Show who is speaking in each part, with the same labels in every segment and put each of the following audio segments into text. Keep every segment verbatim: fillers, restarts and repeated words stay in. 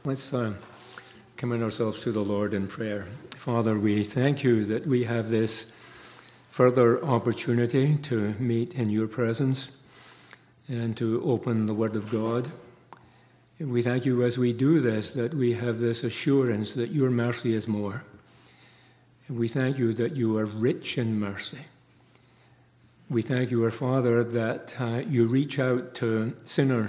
Speaker 1: Let's uh, commit ourselves to the Lord in prayer. Father, we thank you that we have this further opportunity to meet in your presence and to open the Word of God. We thank you as we do this that we have this assurance that your mercy is more. We thank you that you are rich in mercy. We thank you, our Father, that uh, you reach out to sinners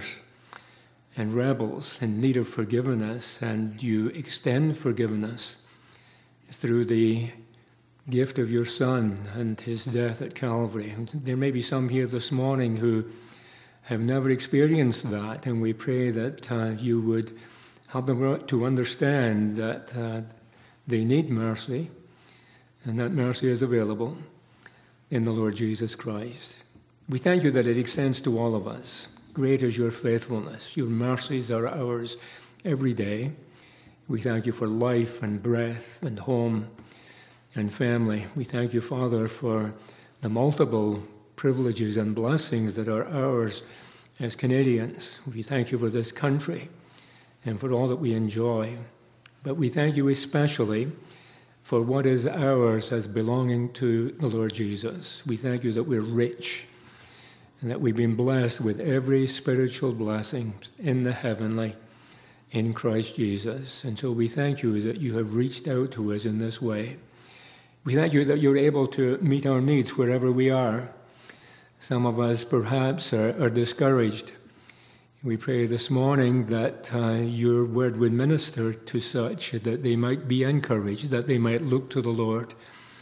Speaker 1: and rebels in need of forgiveness, and you extend forgiveness through the gift of your Son and his death at Calvary. And there may be some here this morning who have never experienced that, and we pray that uh, you would help them to understand that uh, they need mercy, and that mercy is available in the Lord Jesus Christ. We thank you that it extends to all of us. Great is your faithfulness. Your mercies are ours every day. We thank you for life and breath and home and family. We thank you, Father, for the multiple privileges and blessings that are ours as Canadians. We thank you for this country and for all that we enjoy. But we thank you especially for what is ours as belonging to the Lord Jesus. We thank you that we're rich and that we've been blessed with every spiritual blessing in the heavenly in Christ Jesus. And so we thank you that you have reached out to us in this way. We thank you that you're able to meet our needs wherever we are. Some of us perhaps are, are discouraged. We pray this morning that uh, your word would minister to such that they might be encouraged, that they might look to the Lord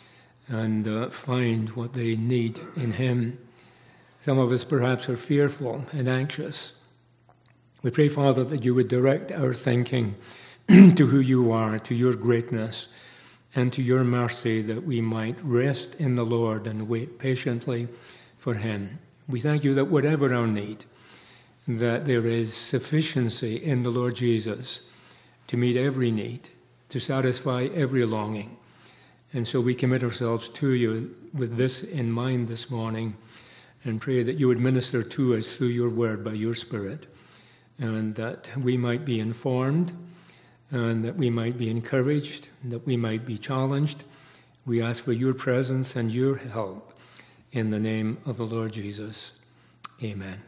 Speaker 1: and uh, find what they need in him. Some of us perhaps are fearful and anxious. We pray, Father, that you would direct our thinking to who you are, to your greatness, and to your mercy, that we might rest in the Lord and wait patiently for him. We thank you that whatever our need, that there is sufficiency in the Lord Jesus to meet every need, to satisfy every longing. And so we commit ourselves to you with this in mind this morning, and pray that you would minister to us through your word by your Spirit, and that we might be informed, and that we might be encouraged, and that we might be challenged. We ask for your presence and your help in the name of the Lord Jesus. Amen.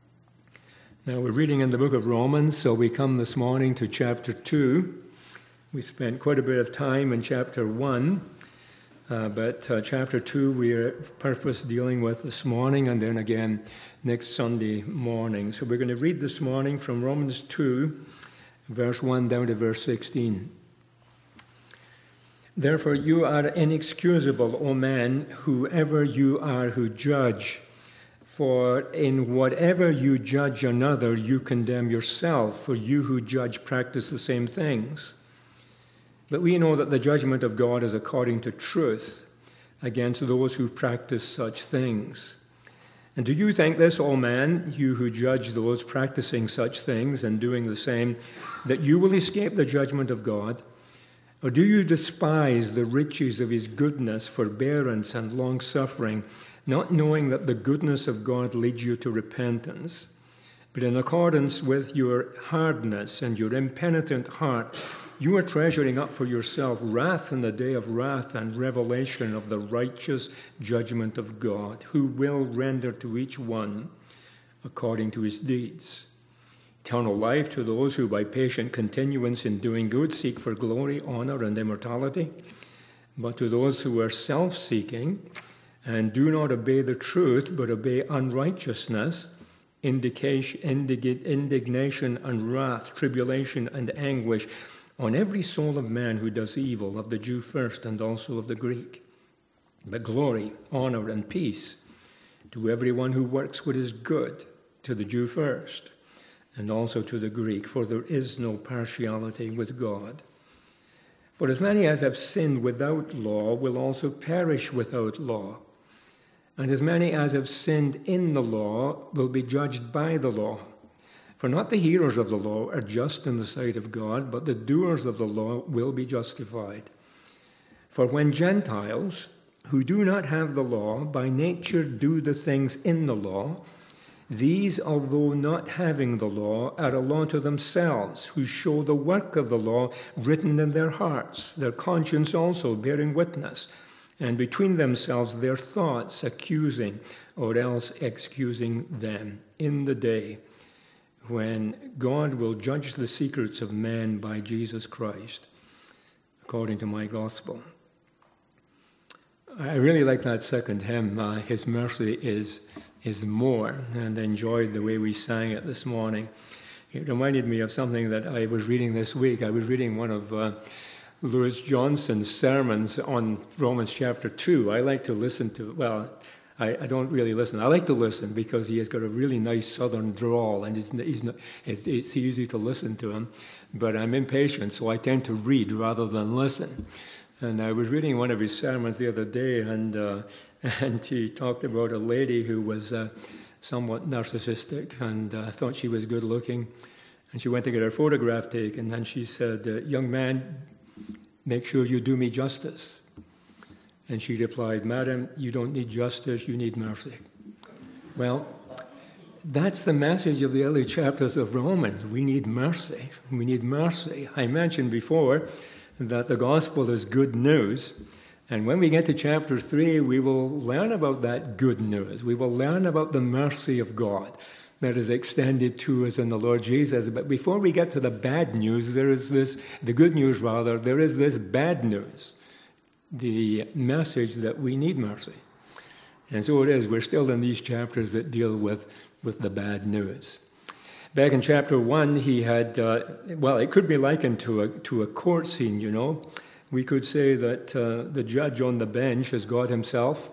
Speaker 1: Now we're reading in the book of Romans, so we come this morning to chapter two. We've spent quite a bit of time in chapter one. Uh, but uh, chapter two we are purpose dealing with this morning, and then again next Sunday morning. So we're going to read this morning from Romans two, verse one down to verse sixteen. Therefore you are inexcusable, O men, whoever you are who judge. For in whatever you judge another, you condemn yourself, for you who judge practice the same things. But we know that the judgment of God is according to truth against those who practice such things. And do you think this, O man, you who judge those practicing such things and doing the same, that you will escape the judgment of God? Or do you despise the riches of his goodness, forbearance, and long-suffering, not knowing that the goodness of God leads you to repentance? But in accordance with your hardness and your impenitent heart, you are treasuring up for yourself wrath in the day of wrath and revelation of the righteous judgment of God, who will render to each one according to his deeds. Eternal life to those who by patient continuance in doing good seek for glory, honor, and immortality, but to those who are self-seeking and do not obey the truth but obey unrighteousness, indignation and wrath, tribulation and anguish, on every soul of man who does evil, of the Jew first and also of the Greek. But glory, honor, and peace to everyone who works what is good, to the Jew first, and also to the Greek, for there is no partiality with God. For as many as have sinned without law will also perish without law, and as many as have sinned in the law will be judged by the law. For not the hearers of the law are just in the sight of God, but the doers of the law will be justified. For when Gentiles, who do not have the law, by nature do the things in the law, These, although not having the law, are a law to themselves, who show the work of the law written in their hearts, their conscience also bearing witness, and between themselves their thoughts accusing or else excusing them in the day when God will judge the secrets of men by Jesus Christ, according to my gospel. I really like that second hymn, uh, His mercy is is more, and I enjoyed the way we sang it this morning. It reminded me of something that I was reading this week. I was reading one of uh, Lewis Johnson's sermons on Romans chapter two. I like to listen to, well, I, I don't really listen. I like to listen because he has got a really nice southern drawl, and it's, he's not, it's, it's easy to listen to him. But I'm impatient, so I tend to read rather than listen. And I was reading one of his sermons the other day, and uh, and he talked about a lady who was uh, somewhat narcissistic and uh, thought she was good looking. And she went to get her photograph taken, and she said, uh, young man, make sure you do me justice. And she replied, madam, you don't need justice, you need mercy. Well, that's the message of the early chapters of Romans. We need mercy. We need mercy. I mentioned before that the gospel is good news. And when we get to chapter three, we will learn about that good news. We will learn about the mercy of God that is extended to us in the Lord Jesus. But before we get to the bad news, there is this, the good news rather, there is this bad news, the message that we need mercy. And so it is, we're still in these chapters that deal with, with the bad news. Back in chapter one, he had, uh, well, it could be likened to a, to a court scene, you know. We could say that uh, the judge on the bench is God himself,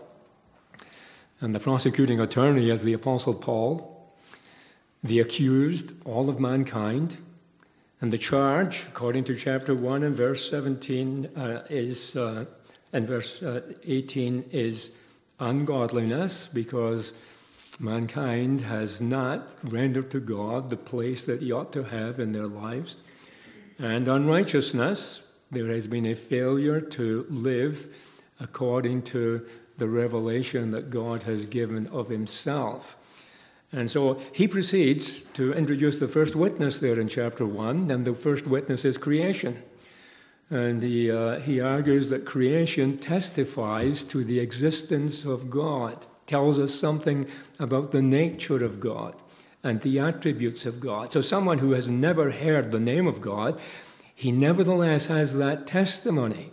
Speaker 1: and the prosecuting attorney is the Apostle Paul, the accused, all of mankind, and the charge, according to chapter one and verse seventeen, uh, is, uh, and verse uh, eighteen, is ungodliness, because mankind has not rendered to God the place that he ought to have in their lives, and unrighteousness. There has been a failure to live according to the revelation that God has given of himself. And so he proceeds to introduce the first witness there in chapter one, and the first witness is creation. And he, uh, he argues that creation testifies to the existence of God, tells us something about the nature of God and the attributes of God. So someone who has never heard the name of God, he nevertheless has that testimony.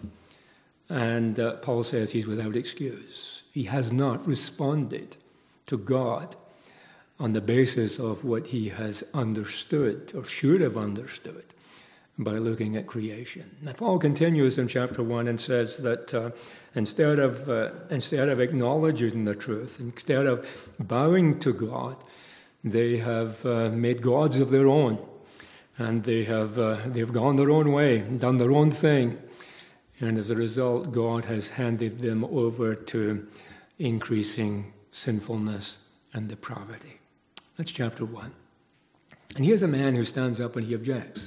Speaker 1: And uh, Paul says he's without excuse. He has not responded to God on the basis of what he has understood or should have understood by looking at creation. Now, Paul continues in chapter one and says that uh, instead of uh, instead of acknowledging the truth, instead of bowing to God, they have uh, made gods of their own. And they have uh, they've gone their own way, done their own thing. And as a result, God has handed them over to increasing sinfulness and depravity. That's chapter one. And here's a man who stands up and he objects.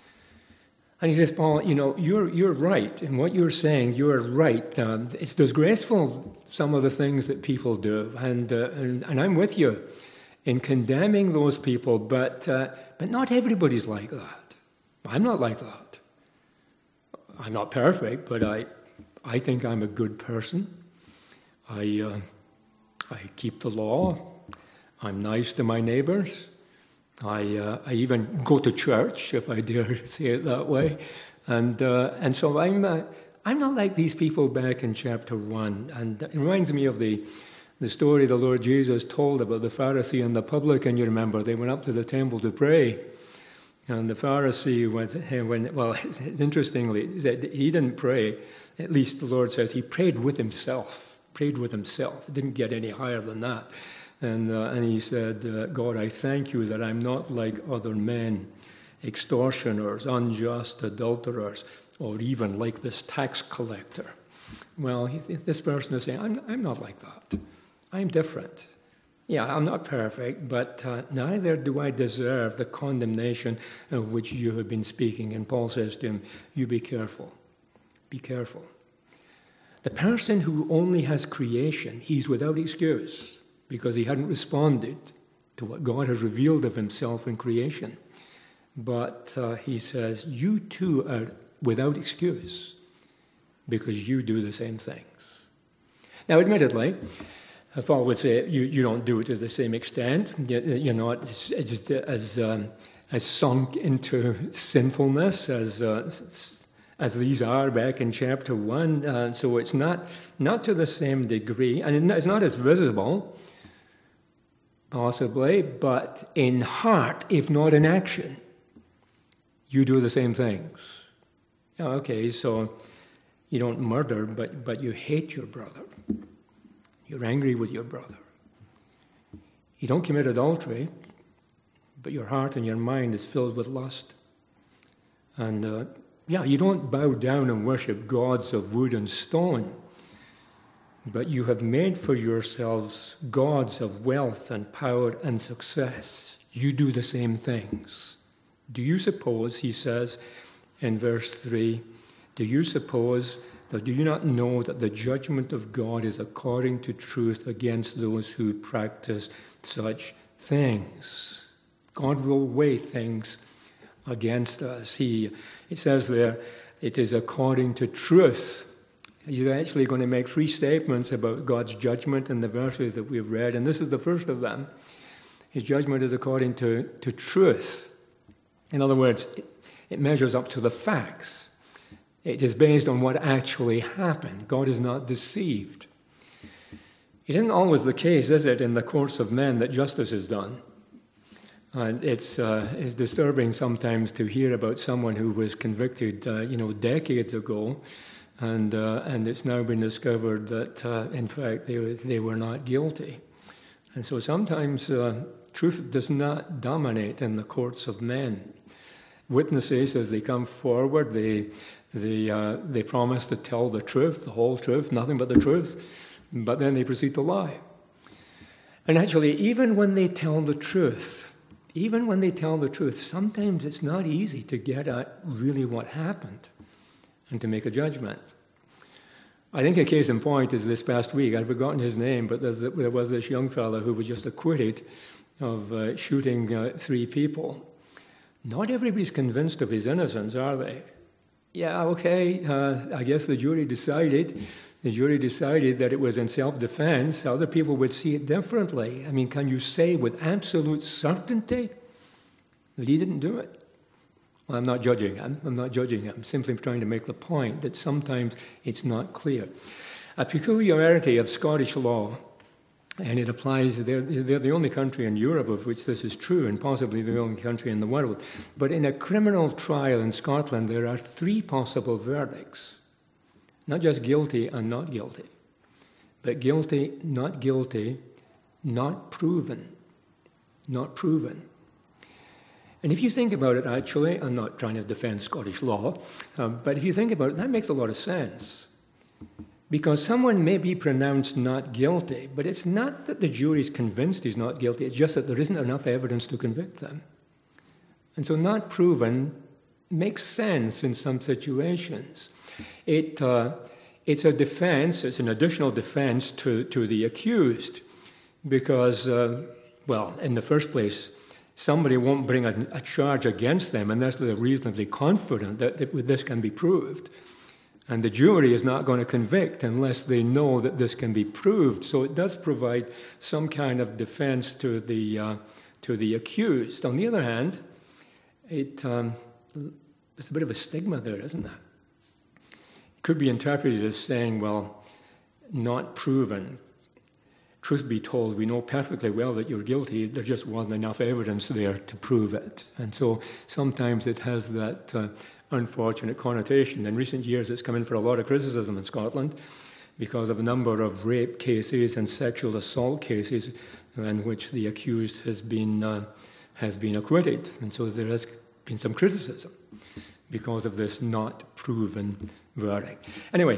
Speaker 1: And he says, Paul, you know, you're you're right. In what you're saying, you're right. Um, it's disgraceful, some of the things that people do. And, uh, and, and I'm with you in condemning those people, but uh, but not everybody's like that. I'm not like that. I'm not perfect, but I I think I'm a good person. I uh, I keep the law. I'm nice to my neighbors. I uh, I even go to church, if I dare say it that way, and uh, and so I'm uh, I'm not like these people back in chapter one, and it reminds me of the. The story the Lord Jesus told about the Pharisee and the publican, you remember, they went up to the temple to pray. And the Pharisee went, when, well, interestingly, he didn't pray. At least the Lord says he prayed with himself, prayed with himself. It didn't get any higher than that. And, uh, and he said, uh, God, I thank you that I'm not like other men, extortioners, unjust, adulterers, or even like this tax collector. Well, if this person is saying, I'm, I'm not like that. I'm different. Yeah, I'm not perfect, but uh, neither do I deserve the condemnation of which you have been speaking. And Paul says to him, you be careful. Be careful. The person who only has creation, he's without excuse because he hadn't responded to what God has revealed of himself in creation. But uh, he says, you too are without excuse because you do the same things. Now, admittedly, Paul would say you, you don't do it to the same extent. You're not as, as, um, as sunk into sinfulness as uh, as these are back in chapter one. Uh, so it's not, not to the same degree, and it's not as visible, possibly, but in heart, if not in action, you do the same things. Okay, so you don't murder, but, but you hate your brother. You're angry with your brother. You don't commit adultery, but your heart and your mind is filled with lust. And uh, yeah, you don't bow down and worship gods of wood and stone, but you have made for yourselves gods of wealth and power and success. You do the same things. Do you suppose, he says in verse three, do you suppose that do you not know that the judgment of God is according to truth against those who practice such things? God will weigh things against us. He, it says there, it is according to truth. He's actually going to make three statements about God's judgment in the verses that we've read, and this is the first of them. His judgment is according to, to truth. In other words, it, it measures up to the facts. It is based on what actually happened. God is not deceived. It isn't always the case, is it, in the courts of men that justice is done? And it's, uh, it's disturbing sometimes to hear about someone who was convicted, uh, you know, decades ago, and uh, and it's now been discovered that, uh, in fact, they they were not guilty. And so sometimes uh, truth does not dominate in the courts of men. Witnesses, as they come forward, they they uh, they promise to tell the truth, the whole truth, nothing but the truth, but then they proceed to lie. And actually, even when they tell the truth, Even when they tell the truth, sometimes it's not easy to get at really what happened and to make a judgment. I think a case in point is this past week. I've forgotten his name, but there was this young fellow who was just acquitted of uh, shooting uh, three people. Not everybody's convinced of his innocence, are they? Yeah, okay, uh, I guess the jury decided The jury decided that it was in self-defense. Other people would see it differently. I mean, can you say with absolute certainty that he didn't do it? Well, I'm not judging him. I'm not judging him. I'm simply trying to make the point that sometimes it's not clear. A peculiarity of Scottish law, and it applies, they're, they're the only country in Europe of which this is true, and possibly the only country in the world. But in a criminal trial in Scotland, there are three possible verdicts. Not just guilty and not guilty, but guilty, not guilty, not proven, not proven. And if you think about it, actually, I'm not trying to defend Scottish law, um, but if you think about it, that makes a lot of sense. Because someone may be pronounced not guilty, but it's not that the jury is convinced he's not guilty, it's just that there isn't enough evidence to convict them. And so not proven makes sense in some situations. It, uh, it's a defense, it's an additional defense to, to the accused because, uh, well, in the first place, somebody won't bring a, a charge against them unless they're reasonably confident that, that this can be proved. And the jury is not going to convict unless they know that this can be proved. So it does provide some kind of defense to the, uh, to the accused. On the other hand, it, um, there's a bit of a stigma there, isn't there? Could be interpreted as saying, well, not proven. Truth be told, we know perfectly well that you're guilty. There just wasn't enough evidence there to prove it. And so sometimes it has that uh, unfortunate connotation. In recent years, it's come in for a lot of criticism in Scotland because of a number of rape cases and sexual assault cases in which the accused has been, uh, has been acquitted. And so there has been some criticism because of this not proven verdict. Anyway,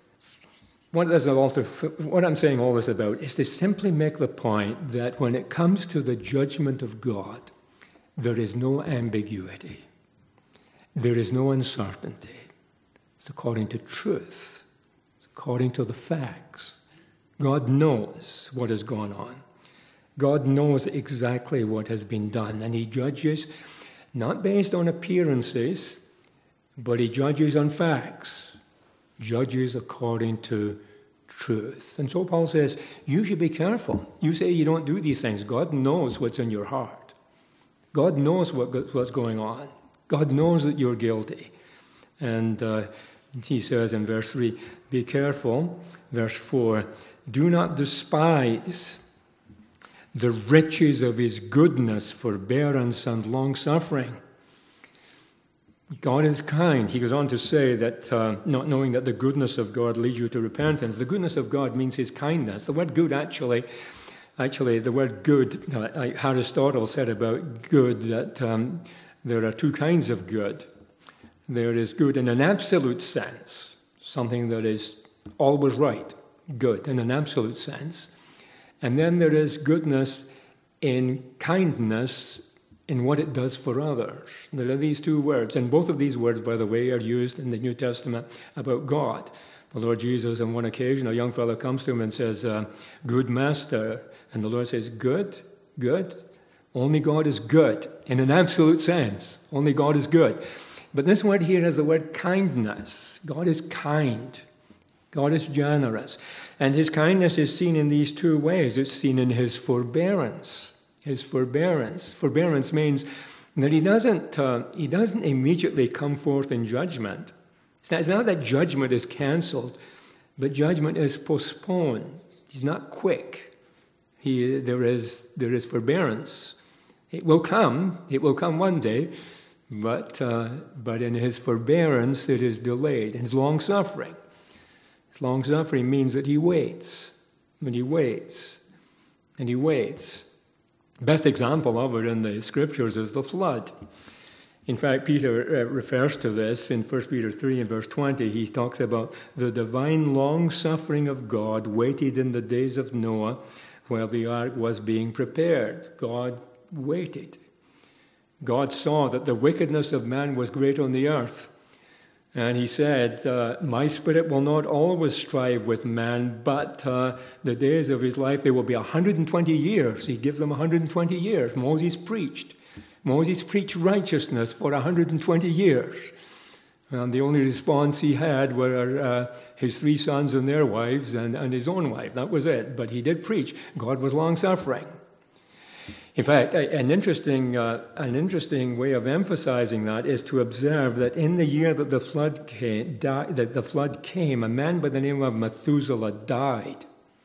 Speaker 1: what, all to, what I'm saying all this about is to simply make the point that when it comes to the judgment of God, there is no ambiguity. There is no uncertainty. It's according to truth. It's according to the facts. God knows what has gone on. God knows exactly what has been done, and he judges not based on appearances, but he judges on facts, judges according to truth. And so Paul says, you should be careful. You say you don't do these things. God knows what's in your heart. God knows what, what's going on. God knows that you're guilty. And uh, he says in verse three, be careful. Verse four, do not despise the riches of his goodness, forbearance, and long-suffering. God is kind. He goes on to say that uh, not knowing that the goodness of God leads you to repentance. The goodness of God means his kindness. The word good actually, actually the word good, uh, like Aristotle said about good, that um, there are two kinds of good. There is good in an absolute sense, something that is always right, good in an absolute sense. And then there is goodness in kindness in what it does for others. There are these two words, and both of these words, by the way, are used in the New Testament about God. The Lord Jesus, on one occasion, a young fellow comes to him and says, uh, good master. And the Lord says, good, good. Only God is good in an absolute sense. Only God is good. But this word here is the word kindness. God is kind. God is generous. And his kindness is seen in these two ways. It's seen in his forbearance. His forbearance. Forbearance means that he doesn't, uh, he doesn't immediately come forth in judgment. It's not, it's not that judgment is cancelled, but judgment is postponed. He's not quick. He, there is, there is forbearance. It will come. It will come one day. But, uh, but in his forbearance, it is delayed. In his long-suffering. His long-suffering means that he waits. And he waits. And he waits. Best example of it in the Scriptures is the flood. In fact, Peter uh, refers to this in First Peter three and verse twenty. He talks about the divine long-suffering of God waited in the days of Noah while the ark was being prepared. God waited. God saw that the wickedness of man was great on the earth. And he said, uh, my spirit will not always strive with man, but uh, the days of his life, they will be one hundred twenty years. He gives them one hundred twenty years. Moses preached. Moses preached righteousness for one hundred twenty years. And the only response he had were uh, his three sons and their wives and, and his own wife. That was it. But he did preach. God was long-suffering. In fact, an interesting, uh, an interesting way of emphasizing that is to observe that in the year that the flood came, di- that the flood came, a man by the name of Methuselah died.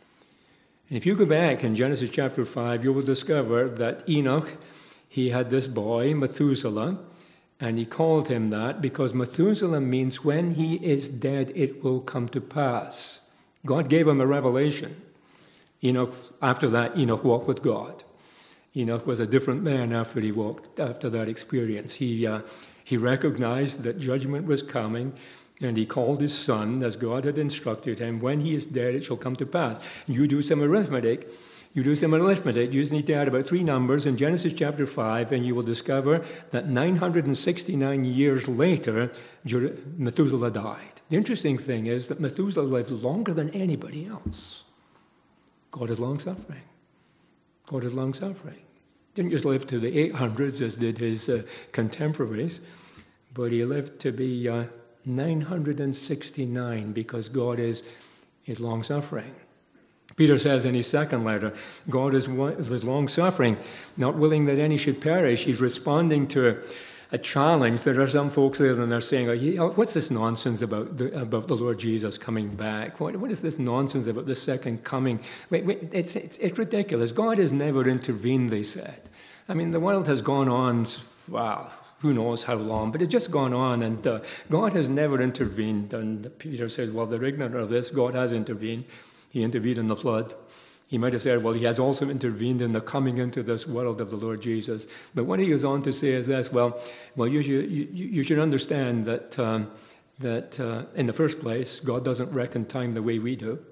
Speaker 1: And if you go back in Genesis chapter five, you will discover that Enoch, he had this boy, Methuselah, and he called him that because Methuselah means when he is dead, it will come to pass. God gave him a revelation. Enoch, after that, Enoch walked with God. Enoch was a different man after he walked, after that experience. He uh, he recognized that judgment was coming, and he called his son, as God had instructed him, when he is dead, it shall come to pass. You do some arithmetic. You do some arithmetic. You just need to add about three numbers in Genesis chapter five, and you will discover that nine hundred sixty-nine years later, Methuselah died. The interesting thing is that Methuselah lived longer than anybody else. God is long-suffering. God is long-suffering. Didn't just live to the eight hundreds as did his uh, contemporaries, but he lived to be uh, nine hundred sixty-nine because God is, is long-suffering. Peter says in his second letter, God is, is long-suffering, not willing that any should perish. He's responding to a challenge. There are some folks there and they're saying, oh, what's this nonsense about the, about the Lord Jesus coming back? What, what is this nonsense about the second coming? Wait, wait, it's, it's, it's ridiculous. God has never intervened, they said. I mean, the world has gone on, wow, who knows how long, but it's just gone on, and uh, God has never intervened. And Peter says, well, they're ignorant of this. God has intervened. He intervened in the flood. He might have said, well, he has also intervened in the coming into this world of the Lord Jesus. But what he goes on to say is this, well, well, you should, you, you should understand that, um, that uh, in the first place, God doesn't reckon time the way we do.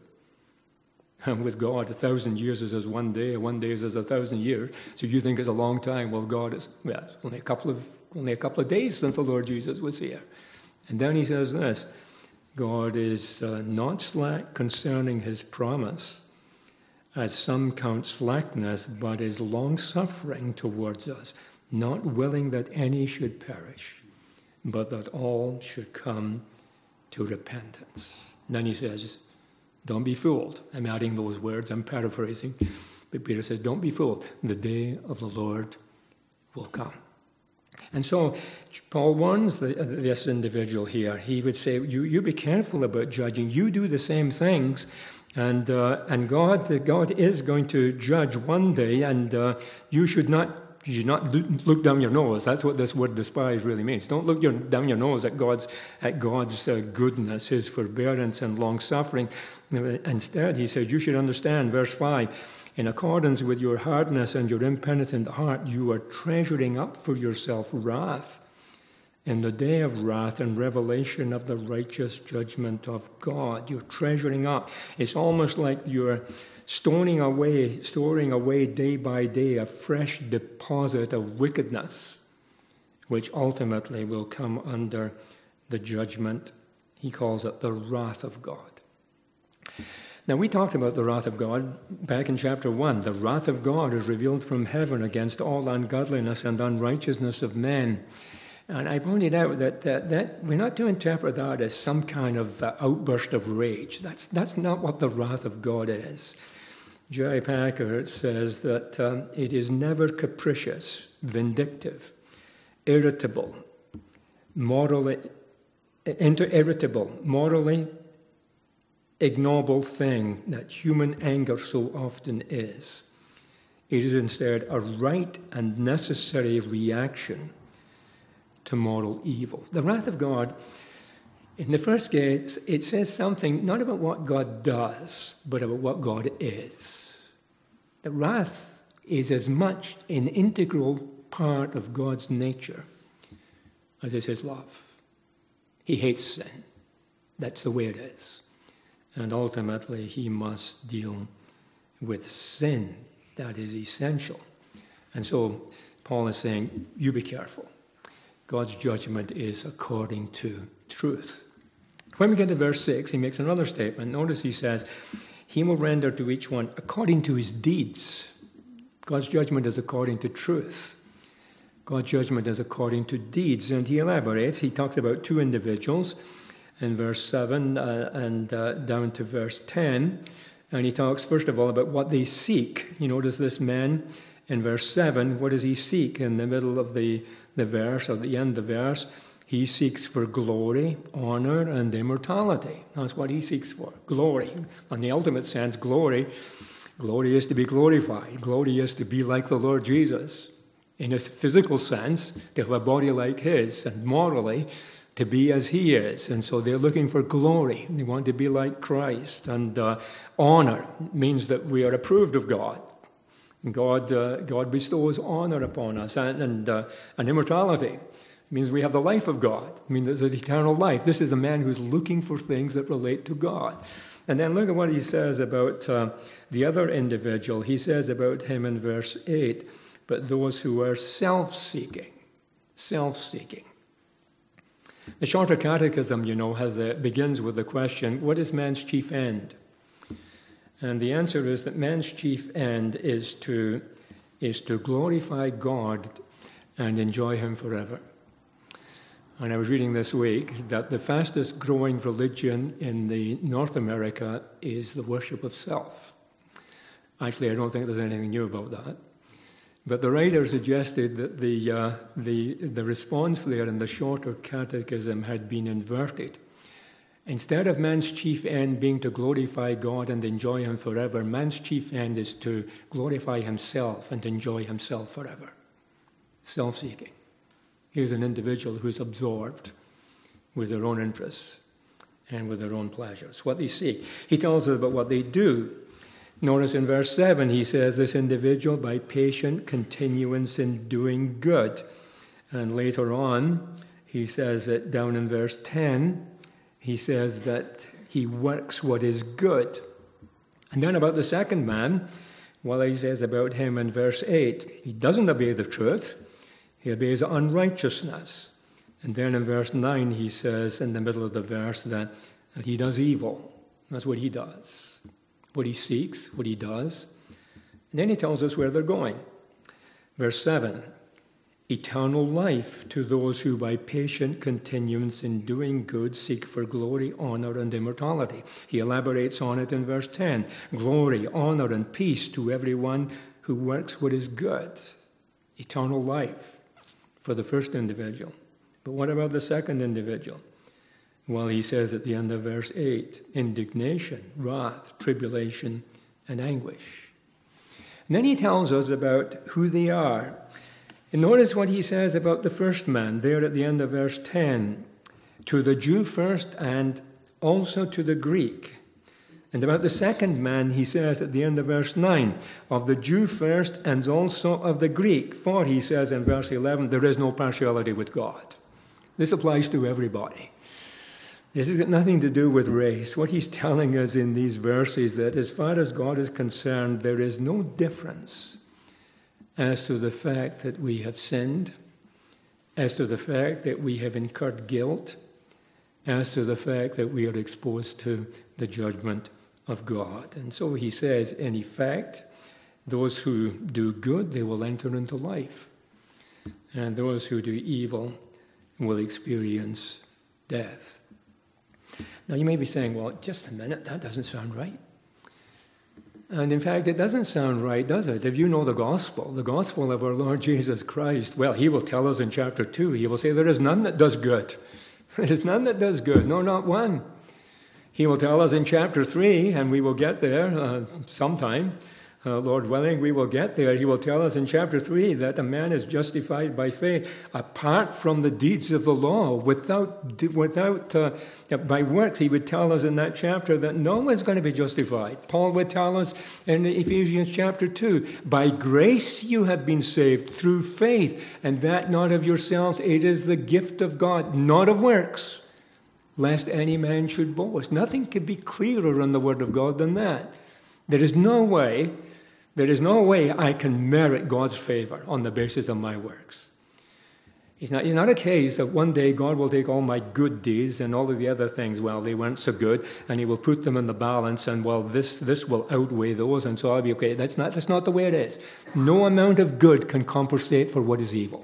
Speaker 1: And with God, a thousand years is as one day, one day is as a thousand years. So you think it's a long time. Well, God is, well, it's only a couple of, only a couple of days since the Lord Jesus was here. And then he says this, God is uh, not slack concerning his promise, as some count slackness, but is long-suffering towards us, not willing that any should perish, but that all should come to repentance. And then he says, don't be fooled. I'm adding those words, I'm paraphrasing. But Peter says, don't be fooled. The day of the Lord will come. And so Paul warns the, this individual here. He would say, you, you be careful about judging. You do the same things. And uh, and God God is going to judge one day, and uh, you should not you should not look down your nose. That's what this word despise really means. Don't look your, down your nose at God's at God's uh, goodness, His forbearance and long suffering. Instead, he says, you should understand, verse five, in accordance with your hardness and your impenitent heart, you are treasuring up for yourself wrath in the day of wrath and revelation of the righteous judgment of God. You're treasuring up. It's almost like you're storing away, storing away day by day a fresh deposit of wickedness, which ultimately will come under the judgment. He calls it the wrath of God. Now, we talked about the wrath of God back in chapter one. The wrath of God is revealed from heaven against all ungodliness and unrighteousness of men. And I pointed out that, that, that we're not to interpret that as some kind of uh, outburst of rage. That's, that's not what the wrath of God is. J I Packer says that um, it is never capricious, vindictive, irritable, morally, inter- irritable, morally ignoble thing that human anger so often is. It is instead a right and necessary reaction to moral evil. The wrath of God, in the first case, it says something not about what God does, but about what God is. The wrath is as much an integral part of God's nature as is His love. He hates sin. That's the way it is. And ultimately, He must deal with sin. That is essential. And so Paul is saying, you be careful. God's judgment is according to truth. When we get to verse six, he makes another statement. Notice he says, he will render to each one according to his deeds. God's judgment is according to truth. God's judgment is according to deeds. And he elaborates. He talks about two individuals in verse seven uh, and uh, down to verse ten. And he talks, first of all, about what they seek. You notice this man in verse seven. What does he seek in the middle of the the verse, or the end of the verse? He seeks for glory, honor, and immortality. That's what he seeks for, glory. In the ultimate sense, glory, glory is to be glorified. Glory is to be like the Lord Jesus. In a physical sense, to have a body like his, and morally, to be as he is. And so they're looking for glory. They want to be like Christ. And uh, honor means that we are approved of God. God, uh, God bestows honor upon us, and and, uh, and immortality means we have the life of God. I mean, there's an eternal life. This is a man who's looking for things that relate to God. And then look at what he says about uh, the other individual. He says about him in verse eight, but those who are self-seeking, self-seeking. The Shorter Catechism, you know, has a, begins with the question, what is man's chief end? And the answer is that man's chief end is to, is to glorify God and enjoy Him forever. And I was reading this week that the fastest growing religion in the North America is the worship of self. Actually, I don't think there's anything new about that. But the writer suggested that the, uh, the, the response there in the Shorter Catechism had been inverted. Instead of man's chief end being to glorify God and enjoy Him forever, man's chief end is to glorify himself and enjoy himself forever. Self-seeking. Here's an individual who's absorbed with their own interests and with their own pleasures, what they seek. He tells us about what they do. Notice in verse seven, he says, this individual by patient continuance in doing good. And later on, he says it down in verse ten, he says that he works what is good. And then about the second man, well, he says about him in verse eight, he doesn't obey the truth, he obeys unrighteousness. And then in verse nine, he says in the middle of the verse that, that he does evil. That's what he does. what he seeks, what he does. And then he tells us where they're going. Verse seven, eternal life to those who by patient continuance in doing good seek for glory, honor, and immortality. He elaborates on it in verse ten. Glory, honor, and peace to everyone who works what is good. Eternal life for the first individual. But what about the second individual? Well, he says at the end of verse eight, indignation, wrath, tribulation, and anguish. And then he tells us about who they are. And notice what he says about the first man there at the end of verse ten. To the Jew first and also to the Greek. And about the second man he says at the end of verse nine, of the Jew first and also of the Greek. For he says in verse eleven, there is no partiality with God. This applies to everybody. This has got nothing to do with race. What he's telling us in these verses that as far as God is concerned, there is no difference as to the fact that we have sinned, as to the fact that we have incurred guilt, as to the fact that we are exposed to the judgment of God. And so he says, in effect, those who do good, they will enter into life. And those who do evil will experience death. Now, you may be saying, well, just a minute, that doesn't sound right. And in fact, it doesn't sound right, does it? If you know the gospel, the gospel of our Lord Jesus Christ, well, he will tell us in chapter two, he will say, there is none that does good. There is none that does good, no, not one. He will tell us in chapter three, and we will get there uh, sometime, Uh, Lord willing, we will get there. He will tell us in chapter three that a man is justified by faith apart from the deeds of the law, without, without uh, by works. He would tell us in that chapter that no one's going to be justified. Paul would tell us in Ephesians chapter two, by grace you have been saved through faith, and that not of yourselves, it is the gift of God, not of works, lest any man should boast. Nothing could be clearer in the Word of God than that. There is no way There is no way I can merit God's favor on the basis of my works. It's not, it's not a case that one day God will take all my good deeds and all of the other things, well, they weren't so good, and he will put them in the balance, and, well, this this will outweigh those, and so I'll be okay. That's not, that's not the way it is. No amount of good can compensate for what is evil.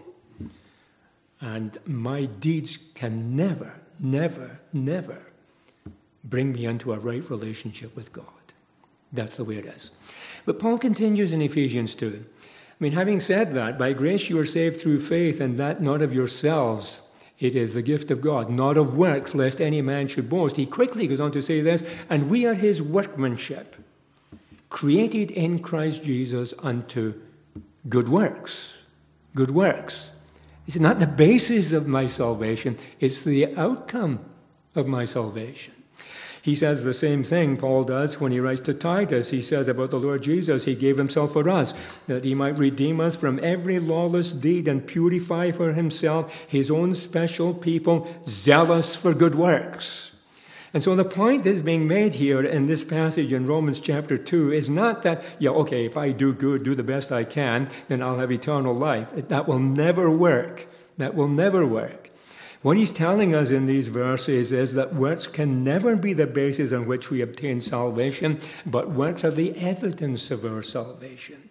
Speaker 1: And my deeds can never, never, never bring me into a right relationship with God. That's the way it is. But Paul continues in Ephesians two. I mean, having said that, by grace you are saved through faith, and that not of yourselves. It is the gift of God, not of works, lest any man should boast. He quickly goes on to say this, and we are his workmanship, created in Christ Jesus unto good works. Good works. It's not the basis of my salvation, it's the outcome of my salvation. He says the same thing, Paul does, when he writes to Titus. He says about the Lord Jesus, he gave himself for us, that he might redeem us from every lawless deed and purify for himself his own special people, zealous for good works. And so the point that is being made here in this passage in Romans chapter two is not that, yeah, okay, if I do good, do the best I can, then I'll have eternal life. That will never work. That will never work. What he's telling us in these verses is that works can never be the basis on which we obtain salvation, but works are the evidence of our salvation.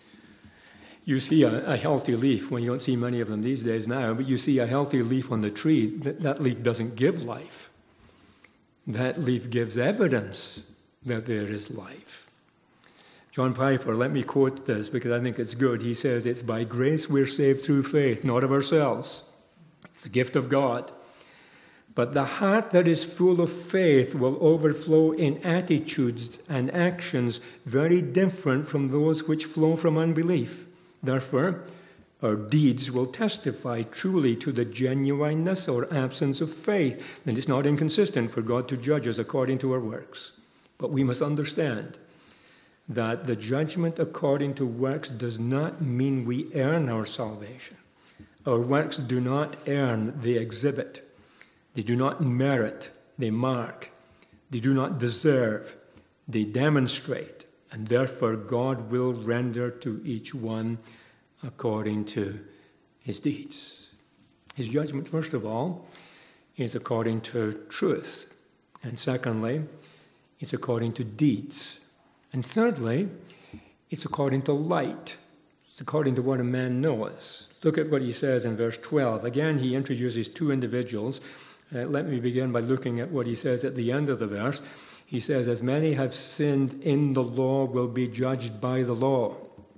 Speaker 1: You see a, a healthy leaf, well, you don't see many of them these days now, but you see a healthy leaf on the tree, that, that leaf doesn't give life. That leaf gives evidence that there is life. John Piper, let me quote this because I think it's good. He says, it's by grace we're saved through faith, not of ourselves. It's the gift of God. But the heart that is full of faith will overflow in attitudes and actions very different from those which flow from unbelief. Therefore, our deeds will testify truly to the genuineness or absence of faith. And it's not inconsistent for God to judge us according to our works. But we must understand that the judgment according to works does not mean we earn our salvation. Our works do not earn, they exhibit. They do not merit, they mark. They do not deserve, they demonstrate. And therefore God will render to each one according to his deeds. His judgment, first of all, is according to truth. And secondly, it's according to deeds. And thirdly, it's according to light. It's according to what a man knows. Look at what he says in verse twelve. Again, he introduces two individuals. Uh, let me begin by looking at what he says at the end of the verse. He says, as many have sinned in the law will be judged by the law.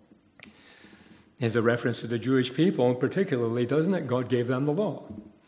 Speaker 1: There's a reference to the Jewish people, particularly, doesn't it? God gave them the law.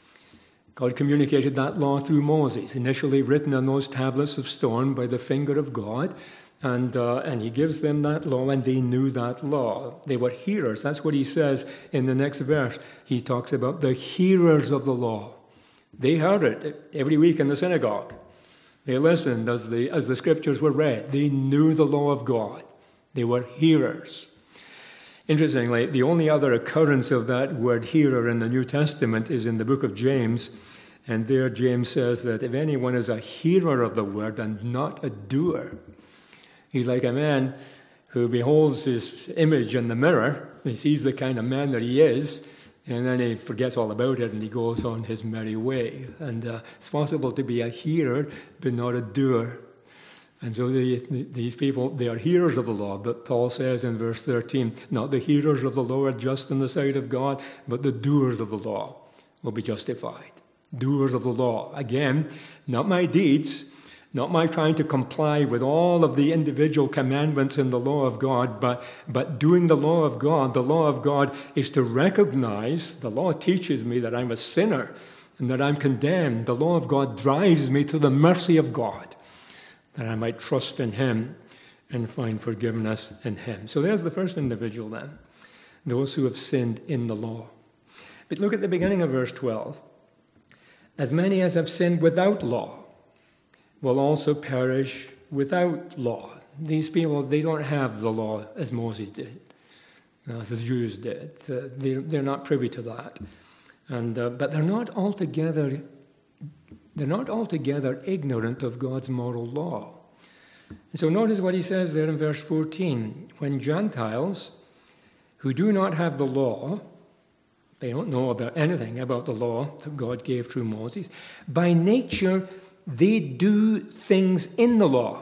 Speaker 1: God communicated that law through Moses, initially written on those tablets of stone by the finger of God. And uh, and he gives them that law, and they knew that law. They were hearers. That's what he says in the next verse. He talks about the hearers of the law. They heard it every week in the synagogue. They listened as the, as the scriptures were read. They knew the law of God. They were hearers. Interestingly, the only other occurrence of that word hearer in the New Testament is in the book of James. And there James says that if anyone is a hearer of the word and not a doer, he's like a man who beholds his image in the mirror. He sees the kind of man that he is, and then he forgets all about it and he goes on his merry way. And uh, it's possible to be a hearer but not a doer. And so the, these people, they are hearers of the law, but Paul says in verse thirteen, not the hearers of the law are just in the sight of God, but the doers of the law will be justified. Doers of the law. Again, not my deeds, not my trying to comply with all of the individual commandments in the law of God, but, but doing the law of God. The law of God is to recognize, the law teaches me that I'm a sinner and that I'm condemned. The law of God drives me to the mercy of God, that I might trust in him and find forgiveness in him. So there's the first individual then, those who have sinned in the law. But look at the beginning of verse twelve. As many as have sinned without law will also perish without law. These people, they don't have the law as Moses did, as the Jews did. Uh, they, they're not privy to that. And uh, but they're not altogether they're not altogether ignorant of God's moral law. And so notice what he says there in verse fourteen. When Gentiles who do not have the law, they don't know about anything about the law that God gave through Moses, by nature they do things in the law.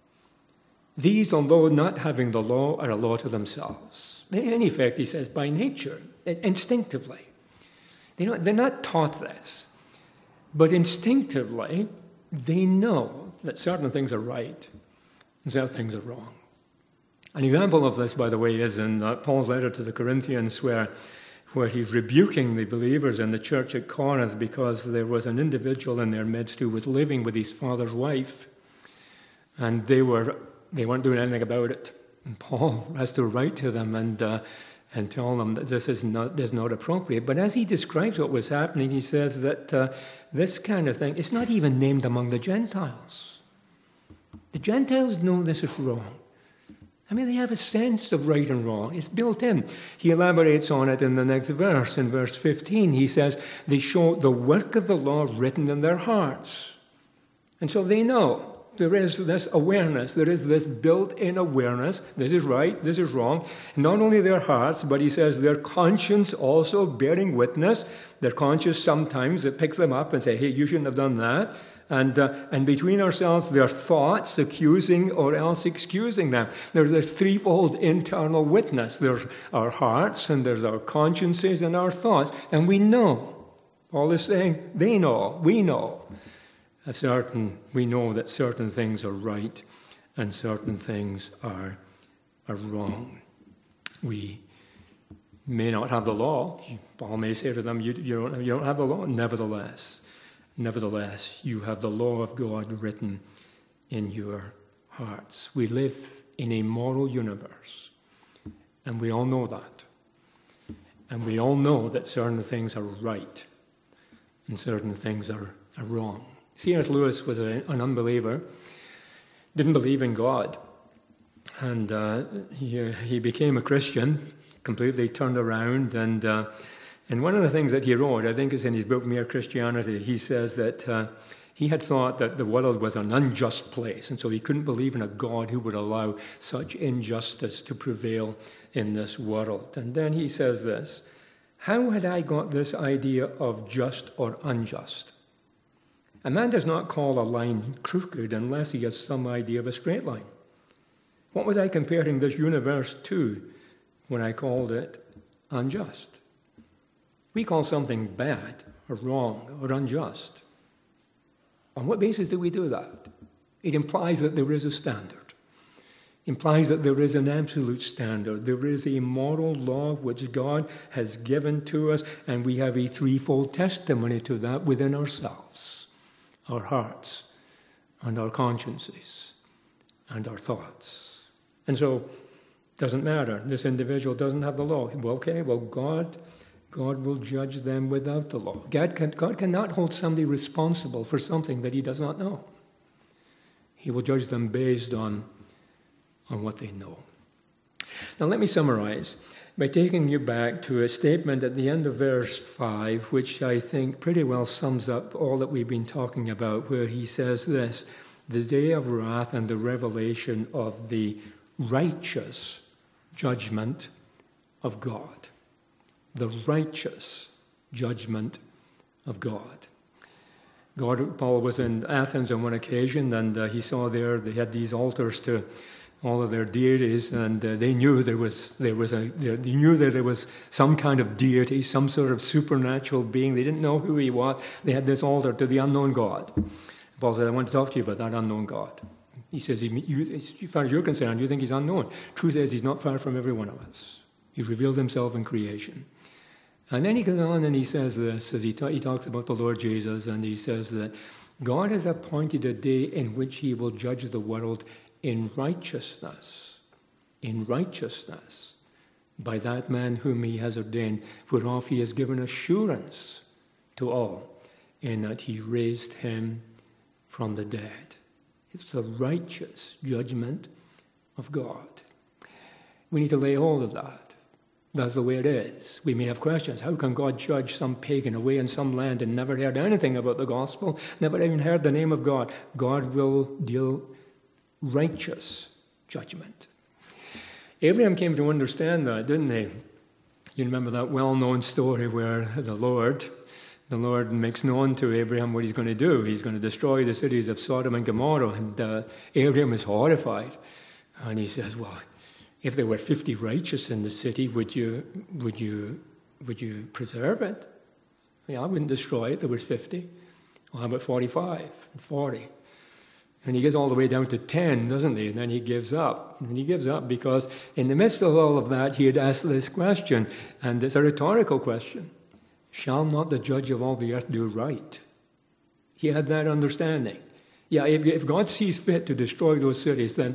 Speaker 1: These, although not having the law, are a law to themselves. In effect, he says, by nature, instinctively. They don't, they're not taught this, but instinctively, they know that certain things are right and certain things are wrong. An example of this, by the way, is in uh, Paul's letter to the Corinthians, where where he's rebuking the believers in the church at Corinth because there was an individual in their midst who was living with his father's wife, and they were they weren't doing anything about it. And Paul has to write to them and uh, and tell them that this is not is not appropriate. But as he describes what was happening, he says that uh, this kind of thing is not even named among the Gentiles. The Gentiles know this is wrong. I mean, they have a sense of right and wrong. It's built in. He elaborates on it in the next verse. In verse fifteen, he says, they show the work of the law written in their hearts. And so they know. There is this awareness. There is this built-in awareness. This is right. This is wrong. And not only their hearts, but he says their conscience also bearing witness. Their conscience sometimes, it picks them up and say, hey, you shouldn't have done that. And uh, and between ourselves, their thoughts accusing or else excusing them. There's this threefold internal witness. There's our hearts, and there's our consciences and our thoughts. And we know. Paul is saying, they know, we know. A certain, we know that certain things are right and certain things are, are wrong. We may not have the law. Paul may say to them, you, you, don't, you don't have the law. Nevertheless, Nevertheless, you have the law of God written in your hearts. We live in a moral universe, and we all know that. And we all know that certain things are right and certain things are, are wrong. C S Lewis was a, an unbeliever, didn't believe in God, and uh, he, he became a Christian, completely turned around, and uh, And one of the things that he wrote, I think is in his book, Mere Christianity, he says that uh, he had thought that the world was an unjust place, and so he couldn't believe in a God who would allow such injustice to prevail in this world. And then he says this, how had I got this idea of just or unjust? A man does not call a line crooked unless he has some idea of a straight line. What was I comparing this universe to when I called it unjust? We call something bad or wrong or unjust. On what basis do we do that? It implies that there is a standard. It implies that there is an absolute standard. There is a moral law which God has given to us, and we have a threefold testimony to that within ourselves, our hearts, and our consciences, and our thoughts. And so, it doesn't matter. This individual doesn't have the law. Well, okay, well, God... God will judge them without the law. God, can, God cannot hold somebody responsible for something that he does not know. He will judge them based on, on what they know. Now let me summarize by taking you back to a statement at the end of verse five, which I think pretty well sums up all that we've been talking about, where he says this: the day of wrath and the revelation of the righteous judgment of God. The righteous judgment of God. God, Paul was in Athens on one occasion, and uh, he saw there they had these altars to all of their deities, and uh, they knew there was there was a they knew that there was some kind of deity, some sort of supernatural being. They didn't know who he was. They had this altar to the unknown God. Paul said, "I want to talk to you about that unknown God." He says, he, you, "As far as you're concerned, you think he's unknown. Truth is, he's not far from every one of us. He's revealed himself in creation." And then he goes on and he says this, as he, ta- he talks about the Lord Jesus, and he says that God has appointed a day in which he will judge the world in righteousness, in righteousness, by that man whom he has ordained, whereof he has given assurance to all, in that he raised him from the dead. It's the righteous judgment of God. We need to lay hold of that. That's the way it is. We may have questions. How can God judge some pagan away in some land and never heard anything about the gospel, never even heard the name of God? God will deal righteous judgment. Abraham came to understand that, didn't he? You remember that well-known story where the Lord, the Lord makes known to Abraham what he's going to do. He's going to destroy the cities of Sodom and Gomorrah, and uh, Abraham is horrified. And he says, well, if there were fifty righteous in the city, would you would you would you preserve it? Yeah, I wouldn't destroy it. There was fifty. Well, how about forty-five and forty? And he gets all the way down to ten, doesn't he? And then he gives up. And he gives up because in the midst of all of that, he had asked this question, and it's a rhetorical question: shall not the judge of all the earth do right? He had that understanding. Yeah, if, if God sees fit to destroy those cities, then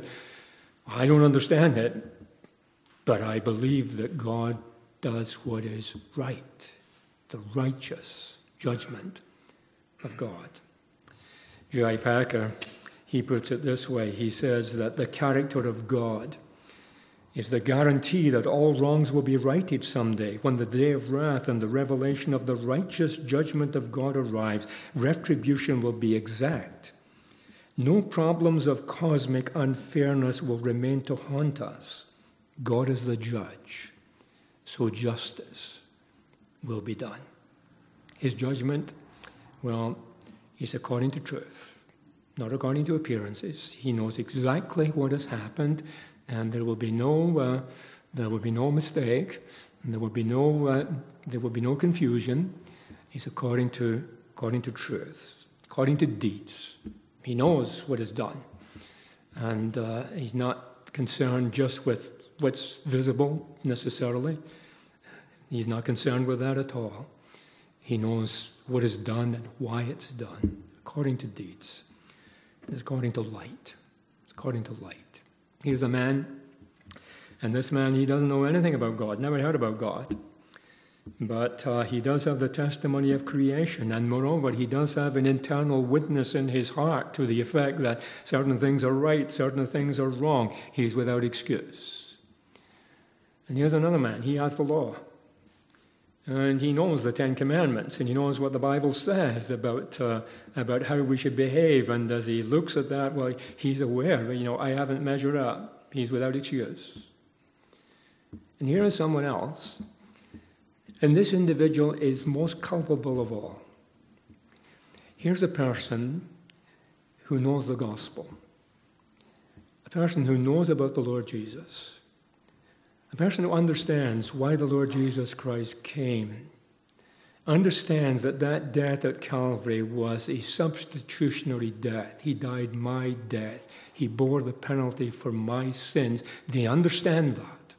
Speaker 1: I don't understand it. But I believe that God does what is right, the righteous judgment of God. J I Packer, he puts it this way. He says that the character of God is the guarantee that all wrongs will be righted someday. When the day of wrath and the revelation of the righteous judgment of God arrives, retribution will be exact. No problems of cosmic unfairness will remain to haunt us. God is the judge, so justice will be done. His judgment, well, is according to truth, not according to appearances. He knows exactly what has happened, and there will be no, uh, there will be no mistake, and there will be no, uh, there will be no confusion. It's according to, according to truth, according to deeds. He knows what is done, and uh, he's not concerned just with what's visible necessarily. He's not concerned with that at all. He knows what is done and why it's done, according to deeds. It's according to light. It's according to light. Here's a man, and this man, he doesn't know anything about God, never heard about God. But uh, he does have the testimony of creation, and moreover, he does have an internal witness in his heart to the effect that certain things are right, certain things are wrong. He's without excuse. And here's another man. He has the law. And he knows the Ten Commandments, and he knows what the Bible says about uh, about how we should behave. And as he looks at that, well, he's aware that, you know, I haven't measured up. He's without excuse. And here is someone else. And this individual is most culpable of all. Here's a person who knows the gospel. A person who knows about the Lord Jesus, a person who understands why the Lord Jesus Christ came, understands that that death at Calvary was a substitutionary death. He died my death. He bore the penalty for my sins. They understand that.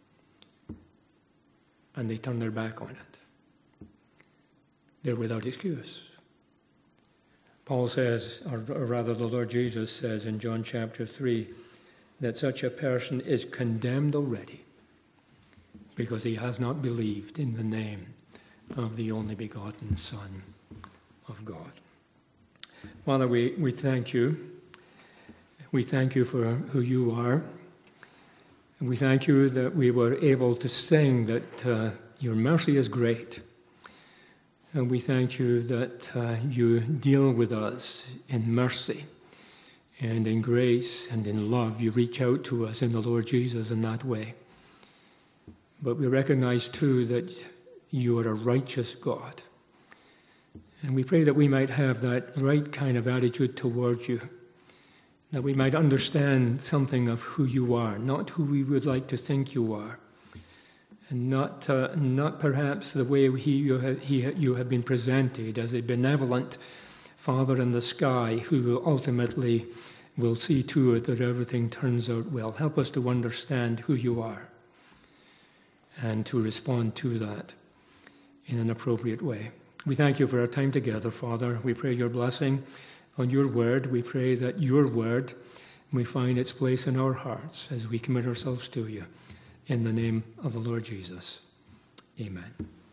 Speaker 1: And they turn their back on it. They're without excuse. Paul says, or rather the Lord Jesus says in John chapter three, that such a person is condemned already because he has not believed in the name of the only begotten Son of God. Father, we, we thank you. We thank you for who you are. And we thank you that we were able to sing that uh, your mercy is great. And we thank you that uh, you deal with us in mercy and in grace and in love. You reach out to us in the Lord Jesus in that way. But we recognize too that you are a righteous God. And we pray that we might have that right kind of attitude towards you, that we might understand something of who you are, not who we would like to think you are, and not uh, not perhaps the way he, you, have, he, you have been presented as a benevolent Father in the sky who ultimately will see to it that everything turns out well. Help us to understand who you are and to respond to that in an appropriate way. We thank you for our time together, Father. We pray your blessing on your word. We pray that your word may find its place in our hearts as we commit ourselves to you. In the name of the Lord Jesus. Amen.